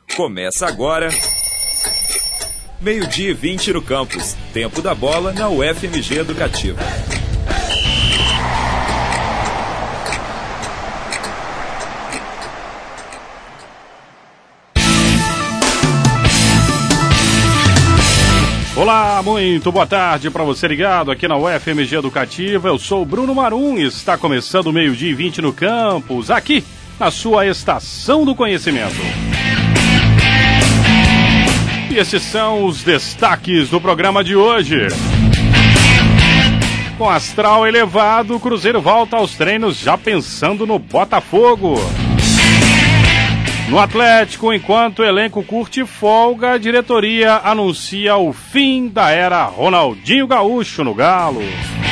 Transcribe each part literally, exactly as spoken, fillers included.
Começa agora, meio-dia e vinte no campus. Tempo da bola na U F M G Educativa. Olá, muito boa tarde para você ligado aqui na U F M G Educativa. Eu sou o Bruno Marum e está começando o meio-dia e vinte no campus, aqui na sua Estação do Conhecimento. E esses são os destaques do programa de hoje. Com astral elevado, o Cruzeiro volta aos treinos já pensando no Botafogo. No Atlético, enquanto o elenco curte folga, a diretoria anuncia o fim da era Ronaldinho Gaúcho no Galo.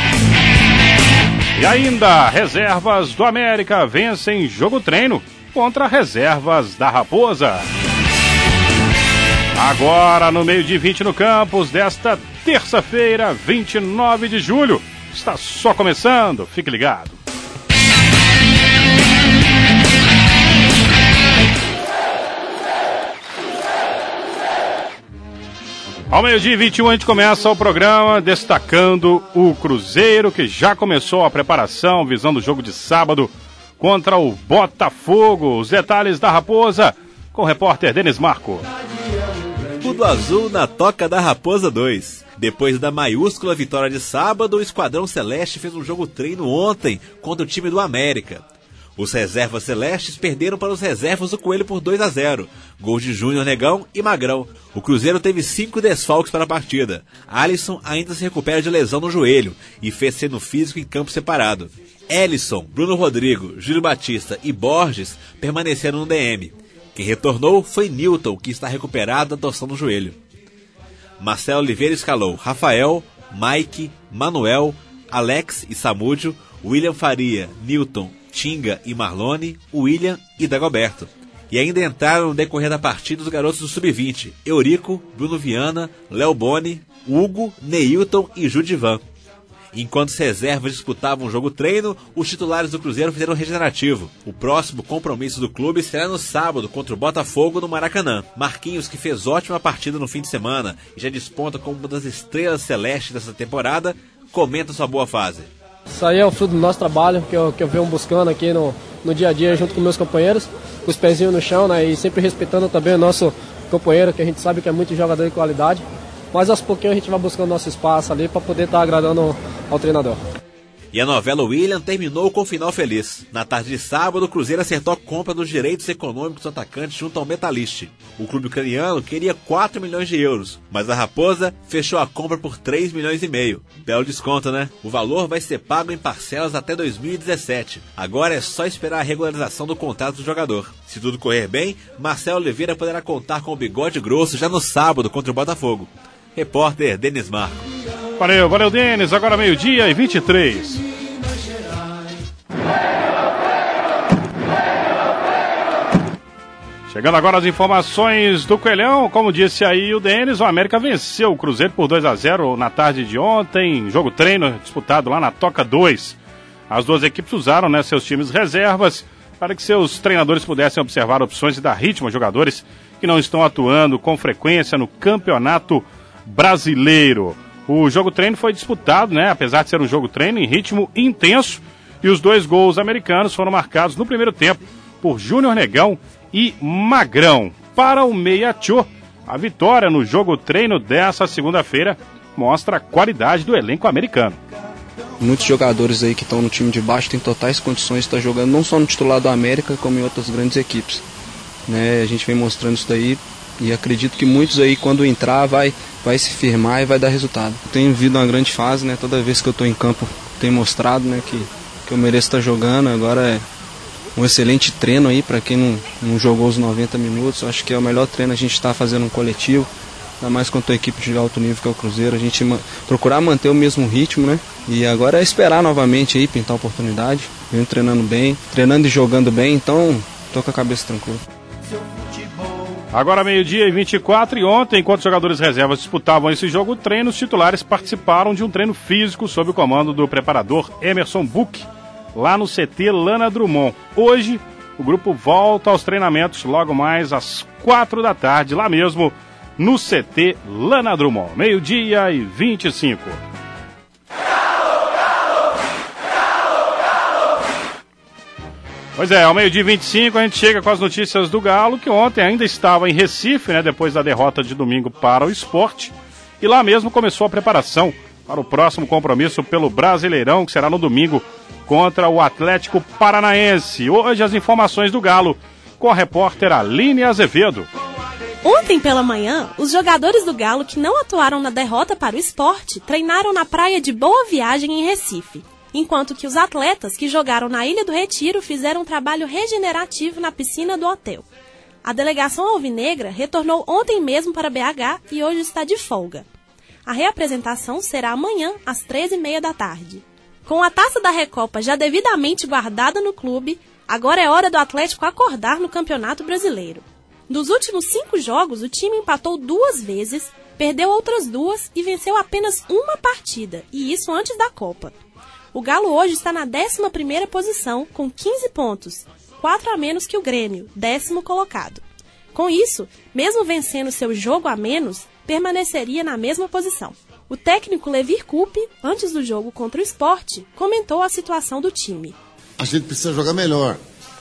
E ainda, reservas do América vencem jogo-treino contra reservas da Raposa. Agora, no meio-dia e vinte no campus desta terça-feira, vinte e nove de julho. Está só começando, fique ligado. Ao meio-dia e vinte e um a gente começa o programa destacando o Cruzeiro, que já começou a preparação visando o jogo de sábado contra o Botafogo. Os detalhes da Raposa com o repórter Denis Marco. Tudo azul na Toca da Raposa dois. Depois da maiúscula vitória de sábado, o Esquadrão Celeste fez um jogo treino ontem contra o time do América. Os reservas celestes perderam para os reservas do Coelho por dois a zero. Gols de Júnior Negão e Magrão. O Cruzeiro teve cinco desfalques para a partida. Alisson ainda se recupera de lesão no joelho e fez treino físico em campo separado. Elisson, Bruno Rodrigo, Júlio Batista e Borges permaneceram no D M. Quem retornou foi Newton, que está recuperado da torção no joelho. Marcelo Oliveira escalou Rafael, Mike, Manuel, Alex e Samúdio, William Faria, Newton, Tinga e Marlone, William e Dagoberto. E ainda entraram no decorrer da partida os garotos do sub vinte, Eurico, Bruno Viana, Léo Boni, Hugo, Neilton e Judivan. Enquanto os reservas disputavam o jogo treino, os titulares do Cruzeiro fizeram regenerativo. O próximo compromisso do clube será no sábado contra o Botafogo no Maracanã. Marquinhos, que fez ótima partida no fim de semana e já desponta como uma das estrelas celestes dessa temporada, comenta sua boa fase. Isso aí é o fruto do nosso trabalho, que eu, que eu venho buscando aqui no, no dia a dia junto com meus companheiros, com os pezinhos no chão, né, e sempre respeitando também o nosso companheiro, que a gente sabe que é muito jogador de qualidade, mas aos pouquinhos a gente vai buscando nosso espaço ali para poder estar agradando ao treinador. E a novela William terminou com um final feliz. Na tarde de sábado, o Cruzeiro acertou a compra dos direitos econômicos do atacante junto ao Metalist. O clube ucraniano queria quatro milhões de euros, mas a Raposa fechou a compra por três milhões e meio. Belo desconto, né? O valor vai ser pago em parcelas até dois mil e dezessete. Agora é só esperar a regularização do contrato do jogador. Se tudo correr bem, Marcelo Oliveira poderá contar com o bigode grosso já no sábado contra o Botafogo. Repórter Denis Marco. Valeu, valeu, Denis. Agora meio-dia e vinte e três. Chegando agora as informações do Coelhão. Como disse aí o Denis, o América venceu o Cruzeiro por dois a zero na tarde de ontem. Jogo treino disputado lá na Toca dois. As duas equipes usaram, né, seus times reservas para que seus treinadores pudessem observar opções e dar ritmo a jogadores que não estão atuando com frequência no Campeonato Brasileiro. O jogo treino foi disputado, né, apesar de ser um jogo treino em ritmo intenso, e os dois gols americanos foram marcados no primeiro tempo por Júnior Negão e Magrão. Para o Meia-Tchô, a vitória no jogo treino dessa segunda-feira mostra a qualidade do elenco americano. Muitos jogadores aí que estão no time de baixo têm totais condições de estar jogando não só no titular do América, como em outras grandes equipes. Né, a gente vem mostrando isso daí. E acredito que muitos aí, quando entrar, vai, vai se firmar e vai dar resultado. Tenho vivido uma grande fase, né? Toda vez que eu estou em campo, tenho mostrado, né, que, que eu mereço estar jogando. Agora é um excelente treino aí para quem não, não jogou os noventa minutos. Eu acho que é o melhor treino a gente está fazendo um coletivo, ainda mais contra a equipe de alto nível que é o Cruzeiro. A gente ma- procurar manter o mesmo ritmo, né? E agora é esperar novamente aí, pintar a oportunidade. Venho treinando bem, treinando e jogando bem, então estou com a cabeça tranquila. Agora meio-dia e vinte e quatro, e ontem, enquanto os jogadores reservas disputavam esse jogo treino, os titulares participaram de um treino físico sob o comando do preparador Emerson Buch, lá no C T Lana Drummond. Hoje, O grupo volta aos treinamentos logo mais às quatro da tarde, lá mesmo no C T Lana Drummond. Meio-dia e vinte e cinco. Pois é, ao meio-dia e vinte e cinco a gente chega com as notícias do Galo, que ontem ainda estava em Recife, né, depois da derrota de domingo para o Sport. E lá mesmo começou a preparação para o próximo compromisso pelo Brasileirão, que será no domingo contra o Atlético Paranaense. Hoje as informações do Galo com a repórter Aline Azevedo. Ontem pela manhã, os jogadores do Galo que não atuaram na derrota para o Sport treinaram na praia de Boa Viagem em Recife, enquanto que os atletas que jogaram na Ilha do Retiro fizeram um trabalho regenerativo na piscina do hotel. A delegação alvinegra retornou ontem mesmo para B H e hoje está de folga. A reapresentação será amanhã às treze e meia da tarde. Com a taça da Recopa já devidamente guardada no clube, agora é hora do Atlético acordar no Campeonato Brasileiro. Dos últimos cinco jogos, o time empatou duas vezes, perdeu outras duas e venceu apenas uma partida, e isso antes da Copa. O Galo hoje está na décima primeira posição, com quinze pontos, quatro a menos que o Grêmio, décimo colocado. Com isso, mesmo vencendo seu jogo a menos, permaneceria na mesma posição. O técnico Levir Coupe, antes do jogo contra o Sport, comentou a situação do time. A gente precisa jogar melhor.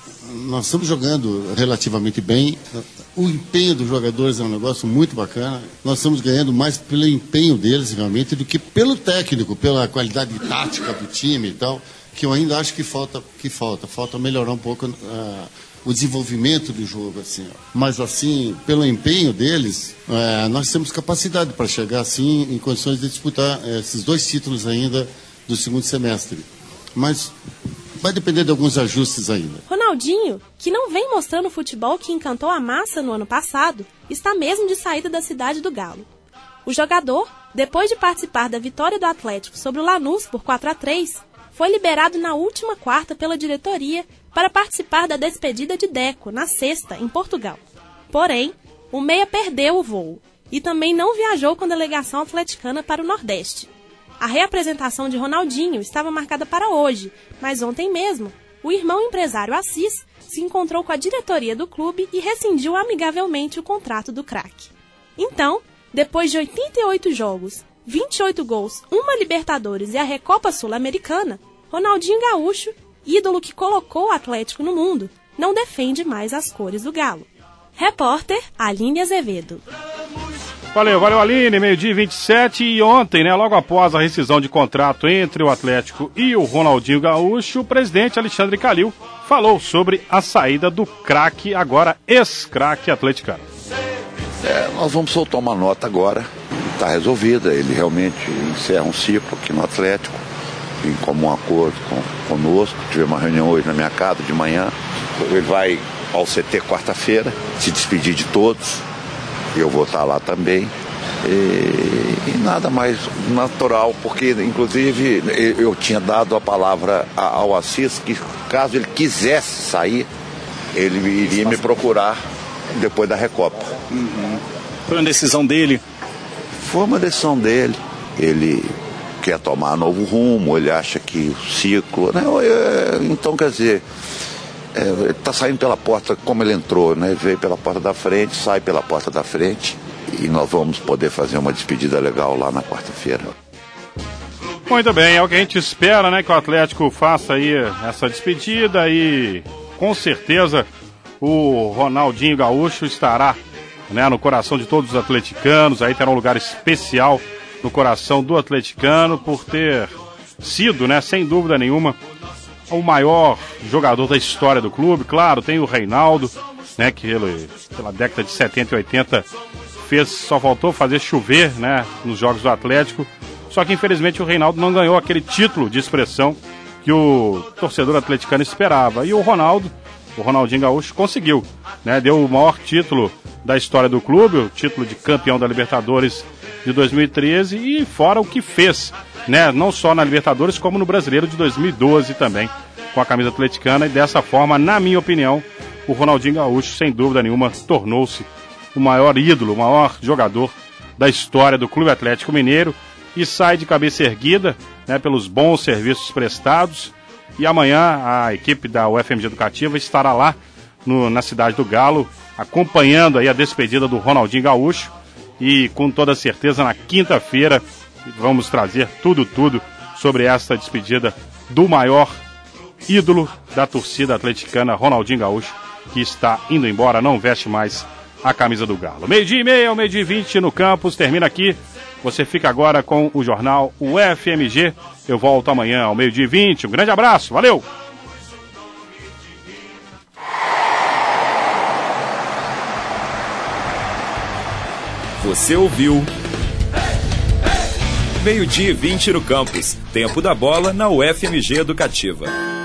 Nós estamos jogando relativamente bem. O empenho dos jogadores é um negócio muito bacana. Nós estamos ganhando mais pelo empenho deles, realmente, do que pelo técnico, pela qualidade tática do time e tal, que eu ainda acho que falta, que falta. Falta melhorar um pouco uh, o desenvolvimento do jogo, assim. Mas, assim, pelo empenho deles, uh, nós temos capacidade para chegar, assim, em condições de disputar uh, esses dois títulos ainda do segundo semestre. Mas vai depender de alguns ajustes ainda. Ronaldinho, que não vem mostrando o futebol que encantou a massa no ano passado, está mesmo de saída da cidade do Galo. O jogador, depois de participar da vitória do Atlético sobre o Lanús por quatro a três, foi liberado na última quarta pela diretoria para participar da despedida de Deco, na sexta, em Portugal. Porém, o meia perdeu o voo e também não viajou com a delegação atleticana para o Nordeste. A reapresentação de Ronaldinho estava marcada para hoje, mas ontem mesmo, o irmão empresário Assis se encontrou com a diretoria do clube e rescindiu amigavelmente o contrato do craque. Então, depois de oitenta e oito jogos, vinte e oito gols, uma Libertadores e a Recopa Sul-Americana, Ronaldinho Gaúcho, ídolo que colocou o Atlético no mundo, não defende mais as cores do Galo. Repórter Aline Azevedo. Valeu, valeu Aline, meio-dia e vinte e sete, e ontem, né, logo após a rescisão de contrato entre o Atlético e o Ronaldinho Gaúcho, o presidente Alexandre Calil falou sobre a saída do craque, agora ex-craque atleticano. É, nós vamos soltar uma nota agora, está resolvida, ele realmente encerra um ciclo aqui no Atlético, em comum acordo com, conosco, tive uma reunião hoje na minha casa de manhã, ele vai ao C T quarta-feira, se despedir de todos, eu vou estar lá também, e, e nada mais natural, porque inclusive eu tinha dado a palavra ao Assis que caso ele quisesse sair, ele iria me procurar depois da Recopa. Uhum. Foi uma decisão dele? Foi uma decisão dele, ele quer tomar novo rumo, ele acha que o ciclo, né? Então quer dizer, É, ele está saindo pela porta como ele entrou, né? Veio pela porta da frente, sai pela porta da frente e nós vamos poder fazer uma despedida legal lá na quarta-feira. Muito bem, é o que a gente espera, né? Que o Atlético faça aí essa despedida e com certeza o Ronaldinho Gaúcho estará, né, no coração de todos os atleticanos, aí terá um lugar especial no coração do atleticano por ter sido, né, sem dúvida nenhuma, o maior jogador da história do clube. Claro, tem o Reinaldo, né, que ele, pela década de setenta e oitenta fez, só faltou fazer chover, né, nos jogos do Atlético. Só que infelizmente o Reinaldo não ganhou aquele título de expressão que o torcedor atleticano esperava. E o Ronaldo, o Ronaldinho Gaúcho, conseguiu, né, deu o maior título da história do clube, o título de campeão da Libertadores de dois mil e treze, e fora o que fez, né, não só na Libertadores, como no Brasileiro de dois mil e doze também, com a camisa atleticana, e dessa forma, na minha opinião, o Ronaldinho Gaúcho, sem dúvida nenhuma, tornou-se o maior ídolo, o maior jogador da história do Clube Atlético Mineiro, e sai de cabeça erguida, né, pelos bons serviços prestados, E amanhã a equipe da U F M G Educativa estará lá no, na cidade do Galo, acompanhando aí a despedida do Ronaldinho Gaúcho. E com toda certeza na quinta-feira vamos trazer tudo, tudo sobre esta despedida do maior ídolo da torcida atleticana, Ronaldinho Gaúcho, que está indo embora, não veste mais a camisa do Galo. Meio-dia e meia, meio-dia e vinte no campus, termina aqui. Você fica agora com o jornal U F M G. Eu volto amanhã ao meio-dia e vinte. Um grande abraço, valeu! Você ouviu meio-dia e vinte no campus. Tempo da bola na U F M G Educativa.